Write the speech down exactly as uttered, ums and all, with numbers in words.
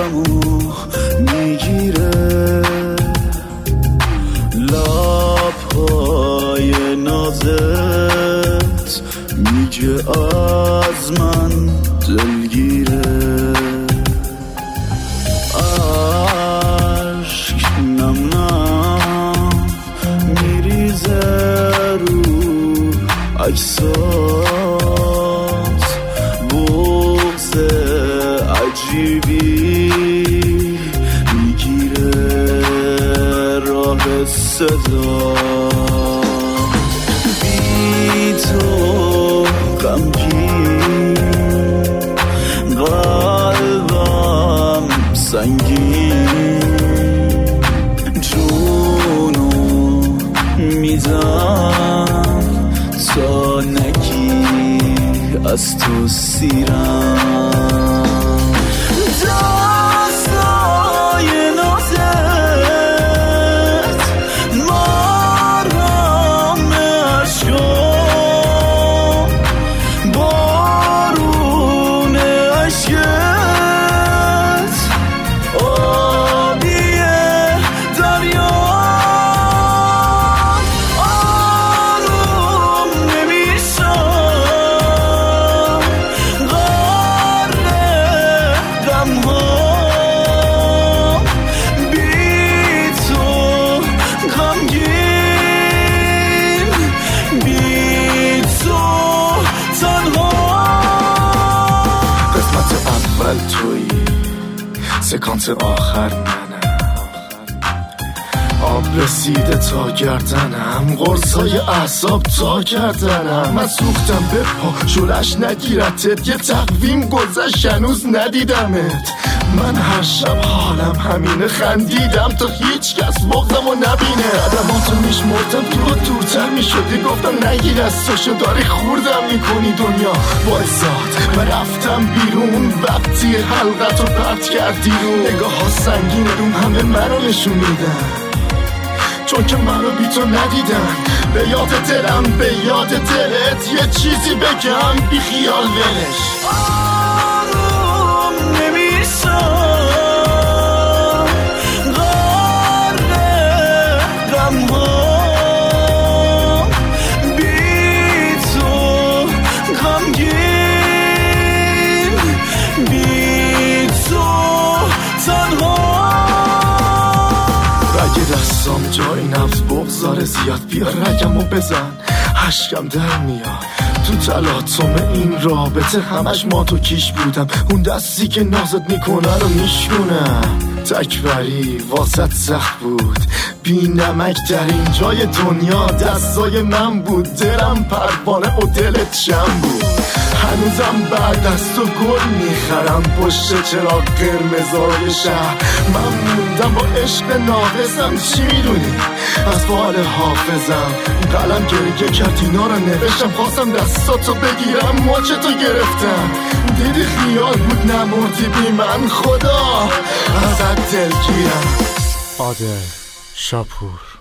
غمو میگیره، لبهای نازت میگه از من دلگیره. عشق نم نم میریزه رو عکسات، بغض عجیبی میگیره راه صدا. بی تو غمگین، قلبم سنگین، جونو میدم تا نگی از تو سیرم. دستای نازت مرهم عشقم، بارون عشقت آبی دریا. آروم نمیشم غرق غم‌هام، بی تو غمگین، بی تو تنها. قسمت اول تویی، سکانس آخر منم، آب رسیده تا گردنم، قرصای اعصاب تا گردنم. من سوختم به پا شلش نگیرتت، یه تقویم گذشت هنوز ندیدمت. من هر شب حالم همینه، خندیدم تا هیچ کس بغضمو نبینه. قدماتو میشمردم تو رو دورتر میشدی، گفتم نگیر از ساشو داری خوردم میکنی دنیا با ازاد. من رفتم بیرون وقتی حلقتو پرت کردی رو، نگاه ها سنگین روم همه منو نشون میدن، چون که منو بی تو ندیدن. به یاد دلم به یاد دلت یه چیزی بگم، بی خیال ولش. آروم نمیشم غرق غم‌هام، بی تو غمگین، بی تو تنها. رگ دستام جای نبض بغضاره زیاد، بیا رگمو بزن عشقم در میاد. تو تلاطم این رابطه همش ما تو کیش بودم، اون دستی که نازت میکنه رو میشکنم. تکبری واسط سخت بود، بی نمک در این جای دنیا دستای من بود. دلم پروانه و دلت شم بود، هنوزم بعد از تو گل میخرم پشت چراغ قرمزای شهر. من موندم با عشق ناقصم، چی میدونی از فعال حافظم. قلم گریه کرد اینا رو نوشتم، خواستم دستاتو بگیرم ماچتو گرفتم. دیدی خیال بود نمردی بی من، خدا ازت دلگیرم. عادل شاپور.